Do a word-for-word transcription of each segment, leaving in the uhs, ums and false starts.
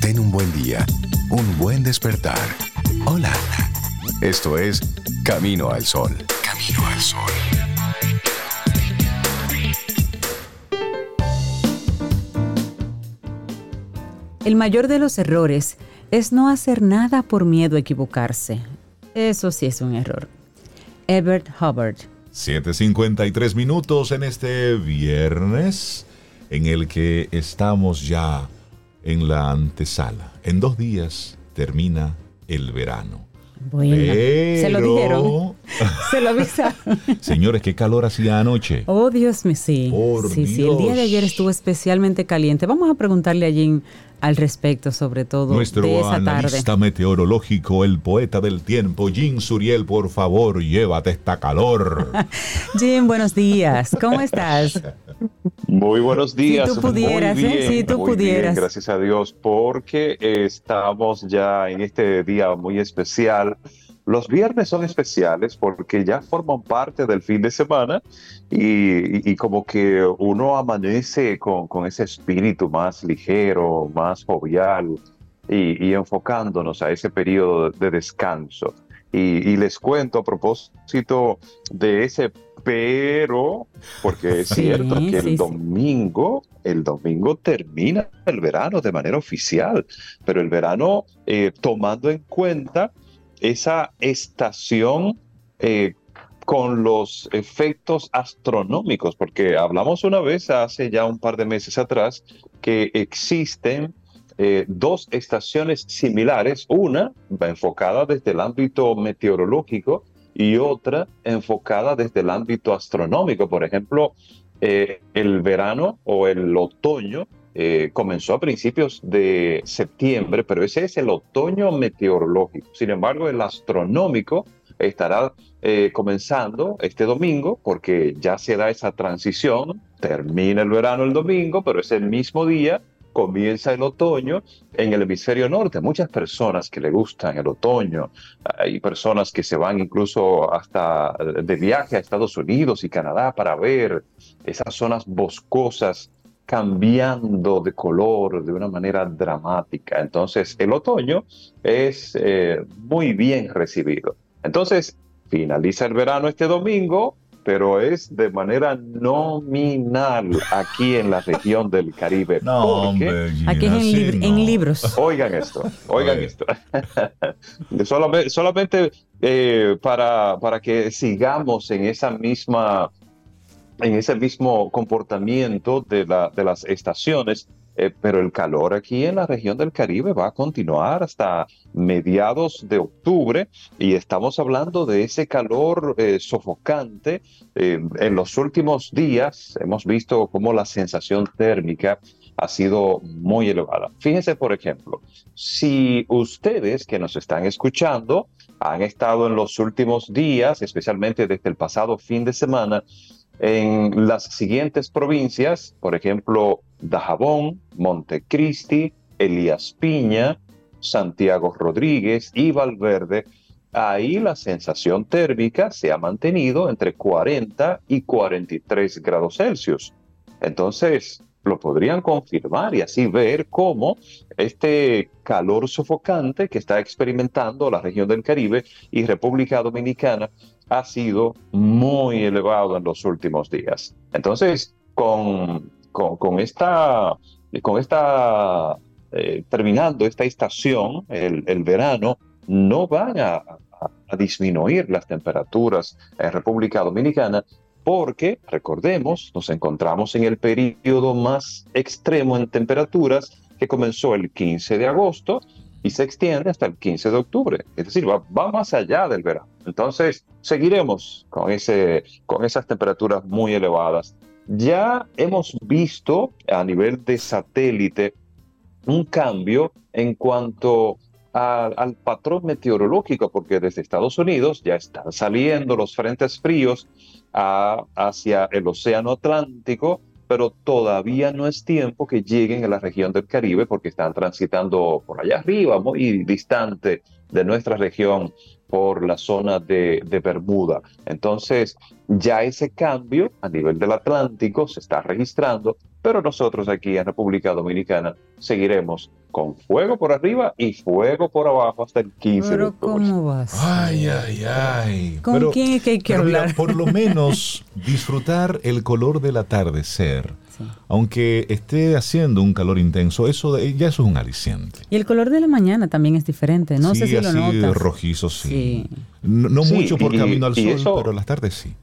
Ten un buen día, un buen despertar. Hola. Esto es Camino al Sol. Camino al Sol. El mayor de los errores es no hacer nada por miedo a equivocarse. Eso sí es un error. Everett Hubbard. siete cincuenta y tres minutos en este viernes, en el que estamos ya en la antesala. En dos días termina el verano. Bueno, Pero... se lo dijeron, se lo avisaron. Señores, qué calor hacía anoche. Oh, Dios mío, sí. Por sí, Dios. sí, el día de ayer estuvo especialmente caliente. Vamos a preguntarle a Jim al respecto, sobre todo Nuestro de esa analista tarde. meteorológico, el poeta del tiempo, Jim Suriel, por favor, llévate esta calor. Jim, buenos días. ¿Cómo estás? Muy buenos días. Si tú pudieras, muy bien, ¿eh? Si tú muy pudieras. bien, gracias a Dios, porque eh, estamos ya en este día muy especial. Los viernes son especiales porque ya forman parte del fin de semana y, y, y como que uno amanece con, con ese espíritu más ligero, más jovial y, y enfocándonos a ese periodo de descanso. Y, y les cuento a propósito de ese pero, porque es Sí, cierto que sí, sí. el domingo, el domingo termina el verano de manera oficial, pero el verano eh, tomando en cuenta esa estación eh, con los efectos astronómicos, porque hablamos una vez hace ya un par de meses atrás que existen eh, dos estaciones similares, una enfocada desde el ámbito meteorológico y otra enfocada desde el ámbito astronómico. Por ejemplo, eh, el verano o el otoño eh, comenzó a principios de septiembre, pero ese es el otoño meteorológico. Sin embargo, el astronómico estará eh, comenzando este domingo, porque ya se da esa transición, termina el verano el domingo, pero ese mismo día comienza el otoño en el hemisferio norte. Muchas personas que le gustan el otoño, hay personas que se van incluso hasta de viaje a Estados Unidos y Canadá para ver esas zonas boscosas cambiando de color de una manera dramática. Entonces, el otoño es eh, muy bien recibido. Entonces, finaliza el verano este domingo, pero es de manera nominal aquí en la región del Caribe. No, porque, hombre, Gina, Aquí es en, sí, lib- no. en libros. oigan esto, oigan Oye. esto. solamente solamente eh, para, para que sigamos en esa misma en ese mismo comportamiento de, la, de las estaciones, eh, pero el calor aquí en la región del Caribe va a continuar hasta mediados de octubre y estamos hablando de ese calor eh, sofocante. Eh, en los últimos días hemos visto cómo la sensación térmica ha sido muy elevada. Fíjense, por ejemplo, si ustedes que nos están escuchando han estado en los últimos días, especialmente desde el pasado fin de semana, en las siguientes provincias, por ejemplo, Dajabón, Montecristi, Elías Piña, Santiago Rodríguez y Valverde, ahí la sensación térmica se ha mantenido entre cuarenta y cuarenta y tres grados Celsius. Entonces, lo podrían confirmar y así ver cómo este calor sofocante que está experimentando la región del Caribe y República Dominicana ha sido muy elevado en los últimos días. Entonces, con, con, con esta, con esta eh, terminando esta estación, el, el verano, no van a, a, a disminuir las temperaturas en República Dominicana, porque, recordemos, nos encontramos en el periodo más extremo en temperaturas que comenzó el quince de agosto y se extiende hasta el quince de octubre. Es decir, va, va más allá del verano. Entonces, seguiremos con, ese, con esas temperaturas muy elevadas. Ya hemos visto a nivel de satélite un cambio en cuanto a, al patrón meteorológico, porque desde Estados Unidos ya están saliendo los frentes fríos a, hacia el Océano Atlántico, pero todavía no es tiempo que lleguen a la región del Caribe porque están transitando por allá arriba, muy distante de nuestra región, por la zona de, de Bermuda. Entonces, ya ese cambio a nivel del Atlántico se está registrando pero nosotros aquí en República Dominicana seguiremos con fuego por arriba y fuego por abajo hasta el quince de Pero octubre. ¿cómo vas? Ay, ay, ay. ¿Con Pero- quién es que hay que pero mira, hablar? por lo menos disfrutar el color del atardecer. Sí. Aunque esté haciendo un calor intenso, eso de- ya eso es un aliciente. Y el color de la mañana también es diferente. No sí, sé si lo así notas. rojizo, sí. Sí. No, no Sí, mucho por y- camino al y sol, eso- pero las tardes sí.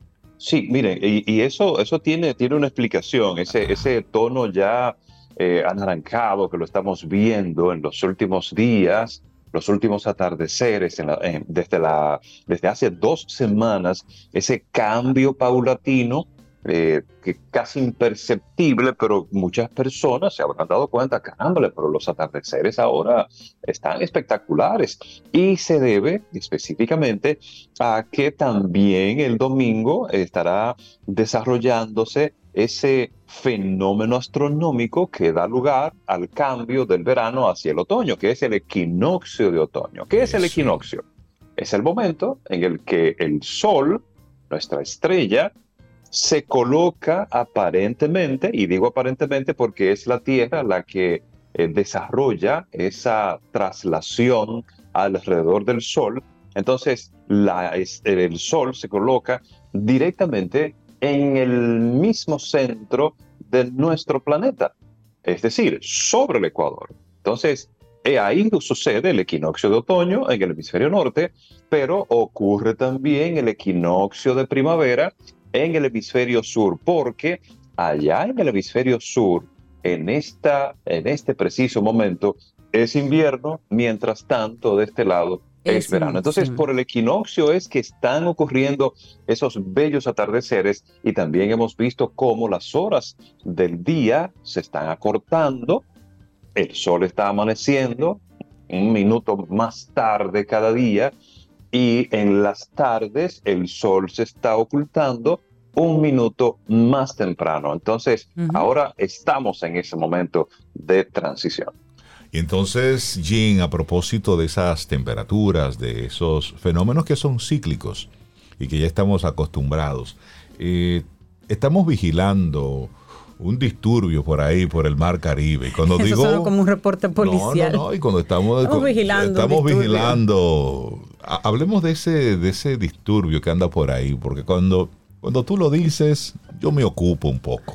Sí, miren, y, y eso, eso tiene, tiene una explicación, ese, ese tono ya eh, anaranjado que lo estamos viendo en los últimos días, los últimos atardeceres, en la- en- desde, la, desde hace dos semanas, ese cambio paulatino, eh, que casi imperceptible, pero muchas personas se habrán dado cuenta, caramba, pero los atardeceres ahora están espectaculares y se debe específicamente a que también el domingo estará desarrollándose ese fenómeno astronómico que da lugar al cambio del verano hacia el otoño, que es el equinoccio de otoño. ¿Qué es el Eso. equinoccio? Es el momento en el que el Sol, nuestra estrella, se coloca aparentemente, y digo aparentemente porque es la Tierra la que eh, desarrolla esa traslación alrededor del Sol. Entonces, la, es- el Sol se coloca directamente en el mismo centro de nuestro planeta, es decir, sobre el Ecuador. Entonces, eh, ahí sucede el equinoccio de otoño en el hemisferio norte, pero ocurre también el equinoccio de primavera en el hemisferio sur, porque allá en el hemisferio sur, en, esta, en este preciso momento, es invierno, mientras tanto de este lado es, Es verano. in- Entonces, sí. por el equinoccio es que están ocurriendo esos bellos atardeceres y también hemos visto cómo las horas del día se están acortando, el sol está amaneciendo un minuto más tarde cada día y en las tardes el sol se está ocultando un minuto más temprano. Entonces, Ujú. ahora estamos en ese momento de transición. Y entonces, Jean, a propósito de esas temperaturas, de esos fenómenos que son cíclicos y que ya estamos acostumbrados, eh, estamos vigilando un disturbio por ahí, por el mar Caribe. Y cuando Eso digo, suena como un reporte policial. No, no, no, y cuando estamos, Estamos vigilando un estamos disturbio. vigilando. Ha- Hablemos de ese, de ese disturbio que anda por ahí, porque cuando, cuando tú lo dices, yo me ocupo un poco.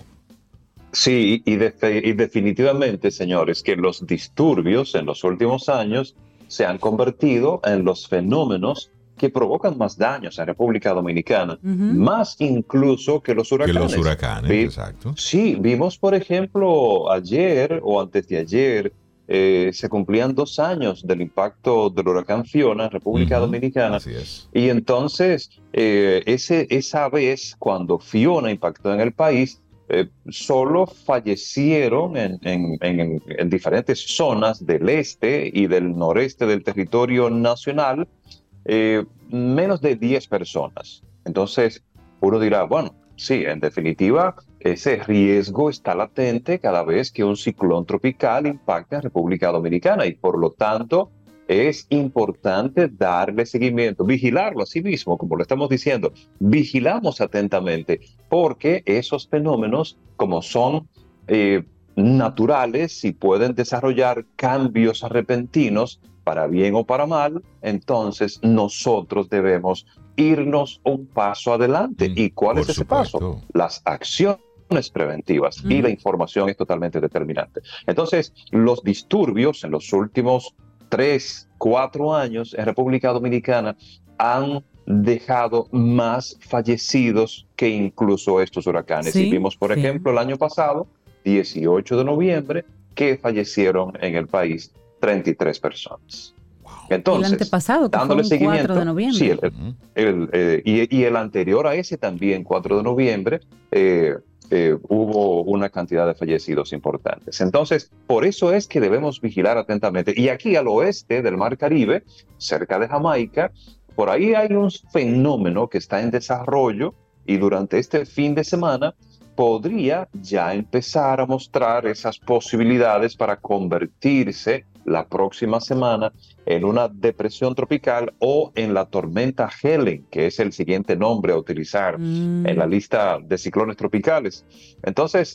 Sí, y, de- y definitivamente, señores, que los disturbios en los últimos años se han convertido en los fenómenos que provocan más daños en República Dominicana, Ujú. más incluso que los Que huracanes. los huracanes, Vi- exacto. Sí, vimos, por ejemplo, ayer o antes de ayer, eh, se cumplían dos años del impacto del huracán Fiona en República Ujú, Dominicana. Así es. Y entonces, eh, ese, esa vez, cuando Fiona impactó en el país, eh, solo fallecieron en, en- en- en diferentes zonas del este y del noreste del territorio nacional eh, menos de diez personas. Entonces, uno dirá, bueno, sí, en definitiva, ese riesgo está latente cada vez que un ciclón tropical impacta en República Dominicana y por lo tanto es importante darle seguimiento, vigilarlo así mismo, como lo estamos diciendo, vigilamos atentamente porque esos fenómenos, como son eh, naturales y pueden desarrollar cambios repentinos, para bien o para mal, entonces nosotros debemos irnos un paso adelante. Mm, ¿Y cuál por es ese supuesto. paso? Las acciones preventivas y Ujú. la información es totalmente determinante. Entonces, los disturbios en los últimos tres, cuatro años en República Dominicana han dejado más fallecidos que incluso estos huracanes. Sí, y vimos, por sí. ejemplo, el año pasado, dieciocho de noviembre, que fallecieron en el país treinta y tres personas. Entonces, el antepasado, que dándole fue un seguimiento, cuatro de noviembre. sí, el- Ujú. el, eh, y, y el anterior a ese también, cuatro de noviembre, eh, eh, hubo una cantidad de fallecidos importantes. Entonces, por eso es que debemos vigilar atentamente. Y aquí al oeste del Mar Caribe, cerca de Jamaica, por ahí hay un fenómeno que está en desarrollo y durante este fin de semana podría ya empezar a mostrar esas posibilidades para convertirse la próxima semana en una depresión tropical o en la tormenta Helen, que es el siguiente nombre a utilizar Mm. en la lista de ciclones tropicales. Entonces,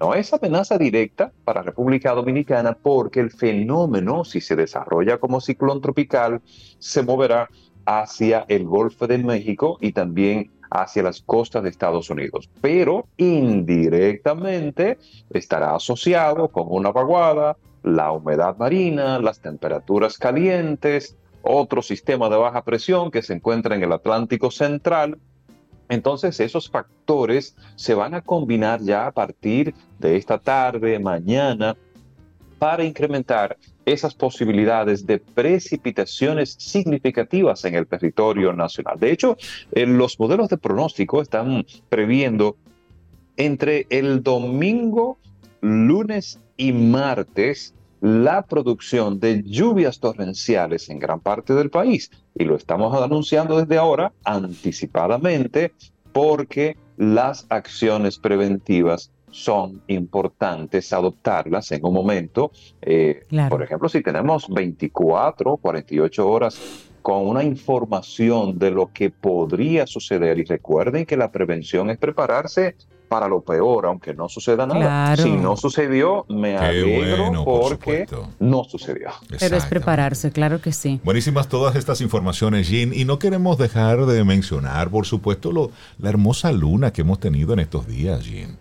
No es amenaza directa para República Dominicana porque el fenómeno, si se desarrolla como ciclón tropical, se moverá hacia el Golfo de México y también hacia las costas de Estados Unidos. Pero indirectamente estará asociado con una vaguada, la humedad marina, las temperaturas calientes, otro sistema de baja presión que se encuentra en el Atlántico Central. Entonces esos factores se van a combinar ya a partir de esta tarde, mañana, para incrementar esas posibilidades de precipitaciones significativas en el territorio nacional. De hecho, eh, los modelos de pronóstico están previendo entre el domingo, lunes y martes la producción de lluvias torrenciales en gran parte del país. Y lo estamos anunciando desde ahora, anticipadamente, porque las acciones preventivas son importantes adoptarlas en un momento. Eh, claro. Por ejemplo, si tenemos veinticuatro, cuarenta y ocho horas con una información de lo que podría suceder, y recuerden que la prevención es prepararse para lo peor, aunque no suceda nada. Claro. Si no sucedió, me Qué alegro bueno, porque por no sucedió. Pero es prepararse, claro que sí. Buenísimas todas estas informaciones, Jean, y no queremos dejar de mencionar, por supuesto, lo, la hermosa luna que hemos tenido en estos días, Jean.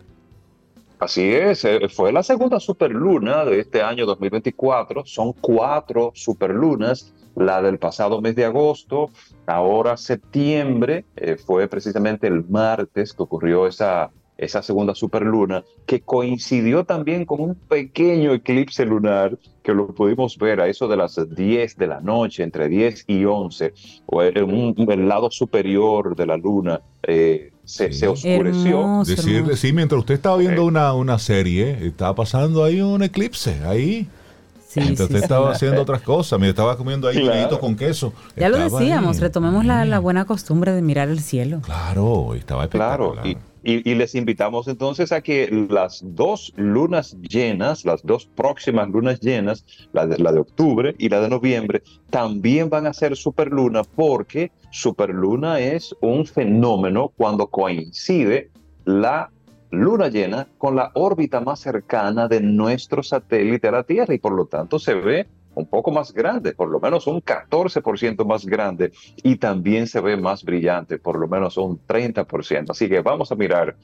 Así es, fue la segunda superluna de este año dos mil veinticuatro, son cuatro superlunas, la del pasado mes de agosto, ahora septiembre, eh, fue precisamente el martes que ocurrió esa, esa segunda superluna, que coincidió también con un pequeño eclipse lunar, que lo pudimos ver a eso de las diez de la noche, entre diez y once, o en un, el lado superior de la luna, eh, Se, sí. se oscureció. Hermoso, Decirle, hermoso. Sí, mientras usted estaba viendo una, una serie, estaba pasando ahí un eclipse, ahí. Sí, mientras sí, usted sí. estaba haciendo otras cosas, mientras estaba comiendo ahí claro. con queso. Ya lo decíamos, ahí. retomemos la, la buena costumbre de mirar el cielo. Claro, estaba espectacular. Claro, y, y, y les invitamos entonces a que las dos lunas llenas, las dos próximas lunas llenas, la de, la de octubre y la de noviembre, también van a ser superluna, porque superluna es un fenómeno cuando coincide la luna llena con la órbita más cercana de nuestro satélite a la Tierra, y por lo tanto se ve un poco más grande, por lo menos un catorce por ciento más grande, y también se ve más brillante, por lo menos un treinta por ciento. Así que vamos a mirar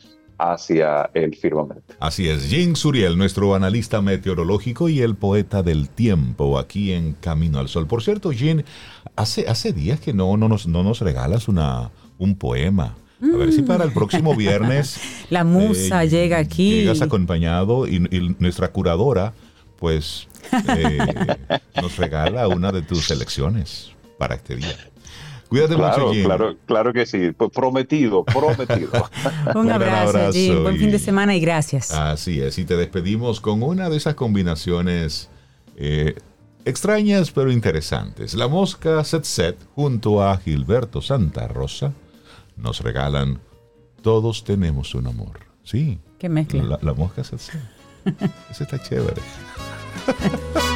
hacia el firmamento. Así es, Jean Suriel, nuestro analista meteorológico y el poeta del tiempo aquí en Camino al Sol. Por cierto, Jean, hace, hace días que no, no, nos, no nos regalas una, un poema. A ver si para el próximo viernes la musa eh, llega aquí. Llegas acompañado y, y nuestra curadora pues eh, nos regala una de tus selecciones para este día. Cuídate claro, mucho, Jean. Claro, claro que sí. Pues prometido, prometido. Un abrazo, abrazo Jean. Buen fin de semana y gracias. Así es. Y te despedimos con una de esas combinaciones eh, extrañas pero interesantes. La Mosca Set Set junto a Gilberto Santa Rosa nos regalan Todos tenemos un amor. Sí. ¿Qué mezcla? La, la Mosca Set Set. Eso está chévere.